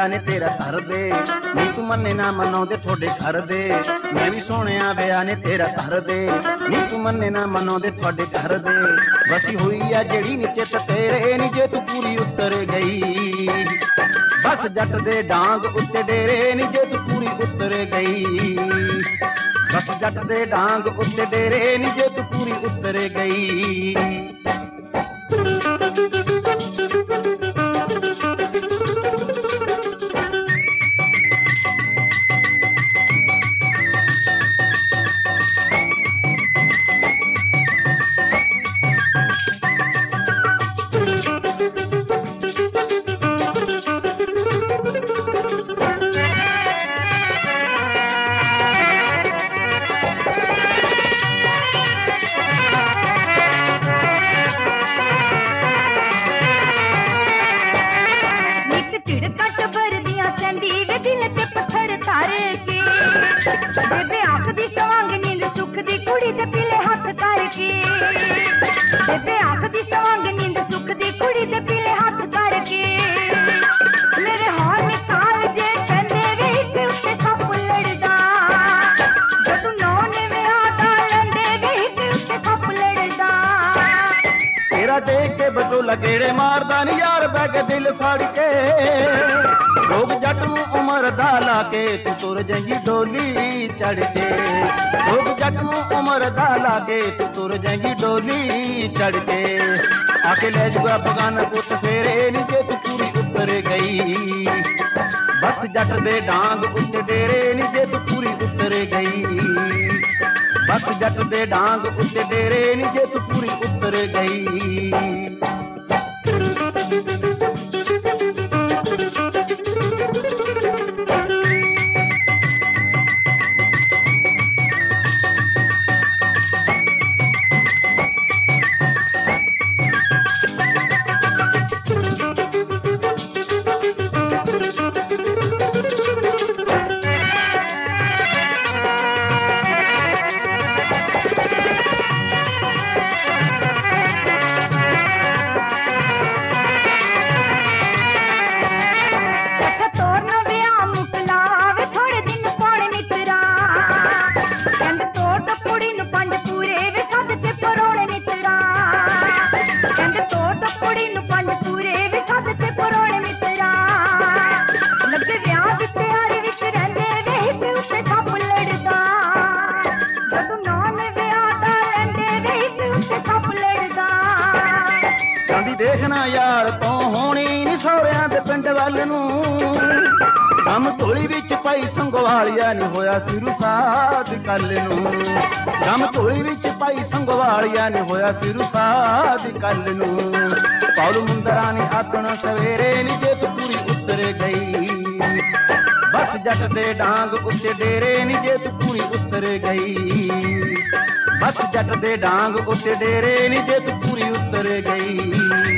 ਵਿਆਹ ਨੇ ਤੇਰਾ ਧਰ ਦੇ ਨੀ ਤੂੰ ਮੰਨੇ ਨਾ ਮਨਾਉਂਦੇ ਤੁਹਾਡੇ ਘਰ ਦੇ ਮੈਂ ਵੀ ਸੋਹਣਿਆ ਵਿਆਹ ਨੇ ਤੇਰਾ ਧਰ ਦੇ ਨੀ ਤੂੰ ਮੰਨੇ ਨਾ ਮਨਾਉਂਦੇ ਤੁਹਾਡੇ ਘਰ ਦੇ ਵਸੀ ਹੋਈ ਆ ਜਿਹੜੀ ਨੀ ਚਿੱਤ ਤੇਰੇ ਨੀ ਜੇ ਤੂੰ ਪੂਰੀ ਉਤਰ ਗਈ ਬਸ ਜੱਟ ਦੇ ਡਾਂਗ ਉੱਤੇ ਡੇਰੇ ਨੀ ਜੇ ਤੂੰ ਪੂਰੀ ਉਤਰ ਗਈ ਬਸ ਜੱਟ ਦੇ ਡਾਂਗ ਉੱਤੇ ਡੇਰੇ ਨੀ ਜੇ ਤੂੰ ਪੂਰੀ ਉਤਰ ਗਈ ਬੇਬੇ ਆਖਦੀ ਸਵਾਂਗ ਨੀਂਦ ਸੁੱਖ ਦੀ ਕੁੜੀ ਦੇ ਪੀਲੇ ਹੱਥ ਕਰਕੇ ਬੇਬੇ ਆਖਦੀ ਸਵਾਂਗ ਨੀਂਦ ਸੁੱਖ ਦੀ ਕੁੜੀ ਦੇ ਪੀਲੇ ਹੱਥ ਕਰਕੇ ਮੇਰੇ ਹਾਲ ਨਿਕਾਲ ਜੇ ਕਹਿੰਦੇ ਵੇ ਕਿ ਉੱਤੇ ਸੱਪ ਲੜਦਾ ਜਦੋਂ ਨੌ ਨੇ ਵਿਆਹ ਦਾ ਲੰਦੇ ਵੇ ਕਿ ਉੱਤੇ ਸੱਪ ਲੜਦਾ ਤੇਰਾ ਦੇਖ ਕੇ ਬਟੋਲਾ ਕਿਹੜੇ ਮਾਰਦਾ ਨੀ ਯਾਰ ਬਹਿ ਕੇ ਦਿਲ ਫੜ ਕੇ ਲੋਕ ਜੱਟ ਨੂੰ ਉਮਰ ਦਾ ਲਾ ਕੇ ਤੂੰ ਤੁਰ ਜਾਏਂਗੀ ਡੋਲੀ ਚੜ ਕੇ ਲੋਕ ਜੱਟ ਨੂੰ ਉਮਰ ਦਾ ਲਾ ਕੇ ਤੂੰ ਤੁਰ ਜਾਏਂਗੀ ਡੋਲੀ ਚੜ ਕੇ ਆ ਕੇ ਲੈ ਜੂਗਾ ਬਗਾਨਾ ਪੁੱਤ ਫੇਰੇ ਨੀ ਜੇ ਤੂੰ ਪੂਰੀ ਉਤਰ ਗਈ ਬਸ ਜੱਟ ਦੇ ਡਾਂਗ ਉੱਤੇ ਡੇਰੇ ਨੀ ਜੇ ਤੂੰ ਪੂਰੀ ਉਤਰ ਗਈ ਬਸ ਜੱਟ ਦੇ ਡਾਂਗ ਉੱਤੇ ਡੇਰੇ ਨੀ ਜੇ ਤੂੰ ਪੂਰੀ ਉਤਰ ਗਈ ਦੇਖਣਾ ਯਾਰ ਤੋਂ ਹੋਣੀ ਨੀ ਸਹੁਰਿਆਂ ਦੇ ਪਿੰਡ ਵੱਲ ਨੂੰ ਕੰਮ ਢੋਲੀ ਵਿੱਚ ਪਾਈ ਸੰਗਵਾਲੀਆ ਨੀ ਹੋਇਆ ਸਿਰੂ ਸਾਧ ਕੱਲ ਨੂੰ ਕੰਮ ਢੋਲੀ ਵਿੱਚ ਪਾਈ ਸੰਗਵਾਲੀਆ ਨੀ ਹੋਇਆ ਸਿਰੂ ਸਾਧ ਕੱਲ ਨੂੰ ਪੌਲ ਮੁੰਦਰਾਂ ਨੇ ਆਤਣਾ ਸਵੇਰੇ ਨੀ ਜੇ ਤੂੰ ਪੂਰੀ ਉਤਰ ਗਈ ਬਸ ਜੱਟ ਦੇ ਡਾਂਗ ਉੱਤੇ ਡੇਰੇ ਨੀ ਜੇ ਤੂੰ ਪੂਰੀ ਉਤਰ ਗਈ ਬਸ ਜੱਟ ਦੇ ਡਾਂਗ ਉੱਤੇ ਡੇਰੇ ਨੀ ਜੇ ਤੂੰ ਪੂਰੀ ਉਤਰ ਗਈ